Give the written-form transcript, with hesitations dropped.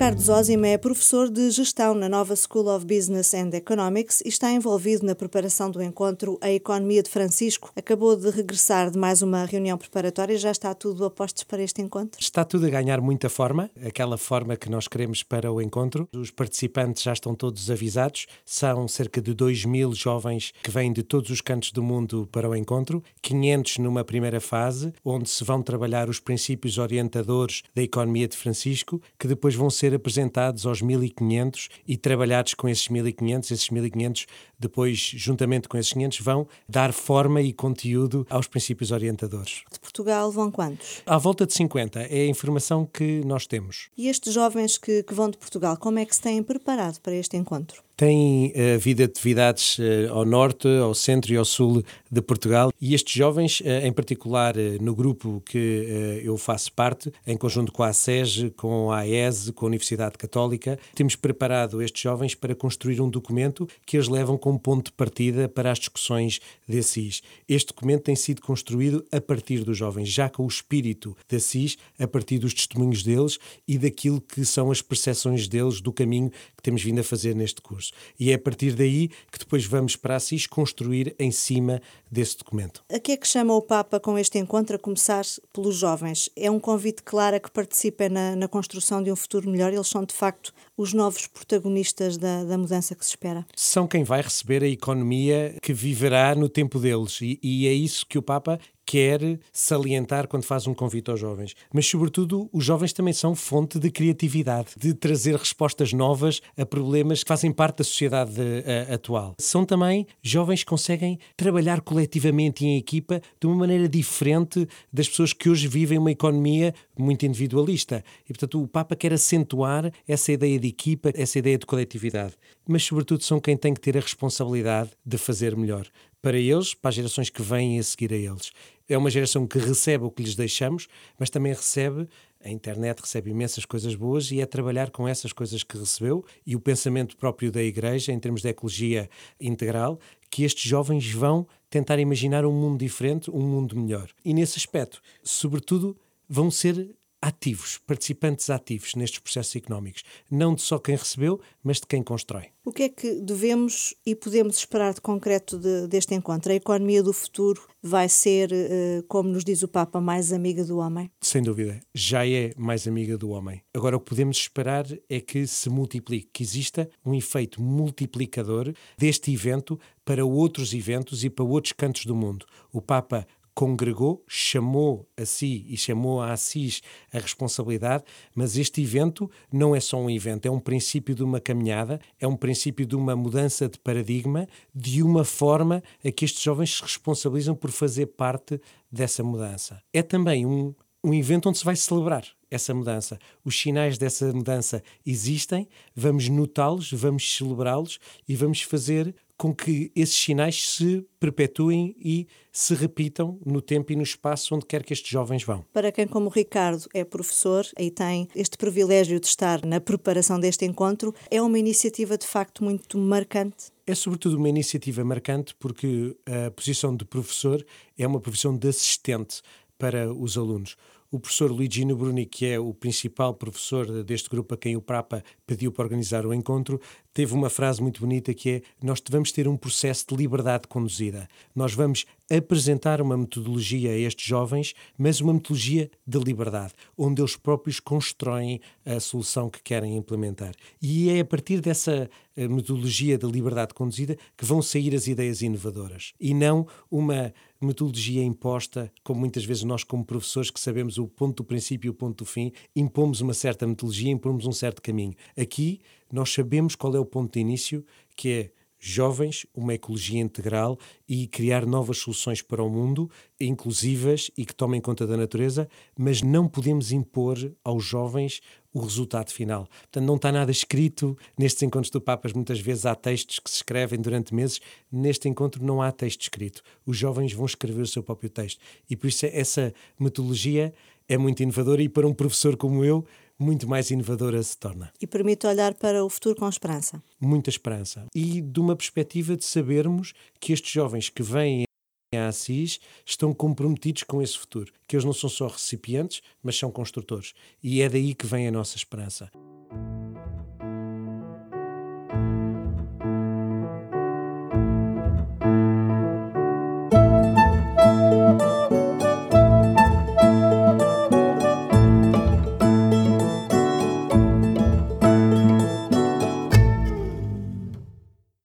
Ricardo Zósima é professor de Gestão na Nova School of Business and Economics e está envolvido na preparação do encontro A Economia de Francisco. Acabou de regressar de mais uma reunião preparatória. Já está tudo a postos para este encontro? Está tudo a ganhar muita forma, aquela forma que nós queremos para o encontro. Os participantes já estão todos avisados. São cerca de 2.000 jovens que vêm de todos os cantos do mundo para o encontro. 500 numa primeira fase, onde se vão trabalhar os princípios orientadores da Economia de Francisco, que depois vão ser apresentados aos 1.500 e trabalhados com esses 1.500. Esses 1.500 depois, juntamente com esses 500, vão dar forma e conteúdo aos princípios orientadores. De Portugal vão quantos? À volta de 50, é a informação que nós temos. E estes jovens que vão de Portugal, como é que se têm preparado para este encontro? Tem havido atividades ao norte, ao centro e ao sul de Portugal, e estes jovens, em particular no grupo que eu faço parte, em conjunto com a SES, com a AES, com a Universidade Católica, temos preparado estes jovens para construir um documento que eles levam como ponto de partida para as discussões da SIS. Este documento tem sido construído a partir dos jovens, já com o espírito da SIS, a partir dos testemunhos deles e daquilo que são as percepções deles do caminho que temos vindo a fazer neste curso. E é a partir daí que depois vamos para a SIS construir em cima desse documento. A que é que chama o Papa com este encontro, a começar pelos jovens? É um convite claro a que participem na construção de um futuro melhor? Eles são, de facto, os novos protagonistas da mudança que se espera? São quem vai receber a economia que viverá no tempo deles. E é isso que o Papa quer salientar quando faz um convite aos jovens. Mas, sobretudo, os jovens também são fonte de criatividade, de trazer respostas novas a problemas que fazem parte da sociedade atual. São também jovens que conseguem trabalhar coletivamente e em equipa de uma maneira diferente das pessoas que hoje vivem uma economia muito individualista. E, portanto, o Papa quer acentuar essa ideia de equipa, essa ideia de coletividade. Mas, sobretudo, são quem tem que ter a responsabilidade de fazer melhor. Para eles, para as gerações que vêm a seguir a eles. É uma geração que recebe o que lhes deixamos, mas também recebe, a internet recebe imensas coisas boas e é trabalhar com essas coisas que recebeu e o pensamento próprio da Igreja, em termos de ecologia integral, que estes jovens vão tentar imaginar um mundo diferente, um mundo melhor. E nesse aspecto, sobretudo, vão ser ativos, participantes ativos nestes processos económicos. Não de só quem recebeu, mas de quem constrói. O que é que devemos e podemos esperar de concreto deste encontro? A economia do futuro vai ser, como nos diz o Papa, mais amiga do homem? Sem dúvida, já é mais amiga do homem. Agora o que podemos esperar é que se multiplique, que exista um efeito multiplicador deste evento para outros eventos e para outros cantos do mundo. O Papa congregou, chamou a si e chamou a Assis a responsabilidade, mas este evento não é só um evento, é um princípio de uma caminhada, é um princípio de uma mudança de paradigma, de uma forma a que estes jovens se responsabilizam por fazer parte dessa mudança. É também um evento onde se vai celebrar essa mudança. Os sinais dessa mudança existem, vamos notá-los, vamos celebrá-los e vamos fazer com que esses sinais se perpetuem e se repitam no tempo e no espaço onde quer que estes jovens vão. Para quem, como o Ricardo, é professor e tem este privilégio de estar na preparação deste encontro, é uma iniciativa de facto muito marcante? É sobretudo uma iniciativa marcante porque a posição de professor é uma profissão de assistente para os alunos. O professor Luigino Bruni, que é o principal professor deste grupo a quem o Papa pediu para organizar o encontro, teve uma frase muito bonita que é: nós vamos ter um processo de liberdade conduzida. Nós vamos apresentar uma metodologia a estes jovens, mas uma metodologia de liberdade, onde eles próprios constroem a solução que querem implementar. E é a partir dessa metodologia de liberdade conduzida que vão sair as ideias inovadoras. E não uma metodologia imposta, como muitas vezes nós como professores que sabemos o ponto do princípio e o ponto do fim, impomos uma certa metodologia, impomos um certo caminho. Aqui nós sabemos qual é o ponto de início, que é jovens, uma ecologia integral e criar novas soluções para o mundo, inclusivas e que tomem conta da natureza, mas não podemos impor aos jovens o resultado final. Portanto, não está nada escrito nestes encontros do Papas. Muitas vezes há textos que se escrevem durante meses. Neste encontro não há texto escrito. Os jovens vão escrever o seu próprio texto. E por isso essa metodologia é muito inovadora e para um professor como eu, muito mais inovadora se torna. E permite olhar para o futuro com esperança. Muita esperança. E de uma perspectiva de sabermos que estes jovens que vêm a Assis estão comprometidos com esse futuro. Que eles não são só recipientes, mas são construtores. E é daí que vem a nossa esperança.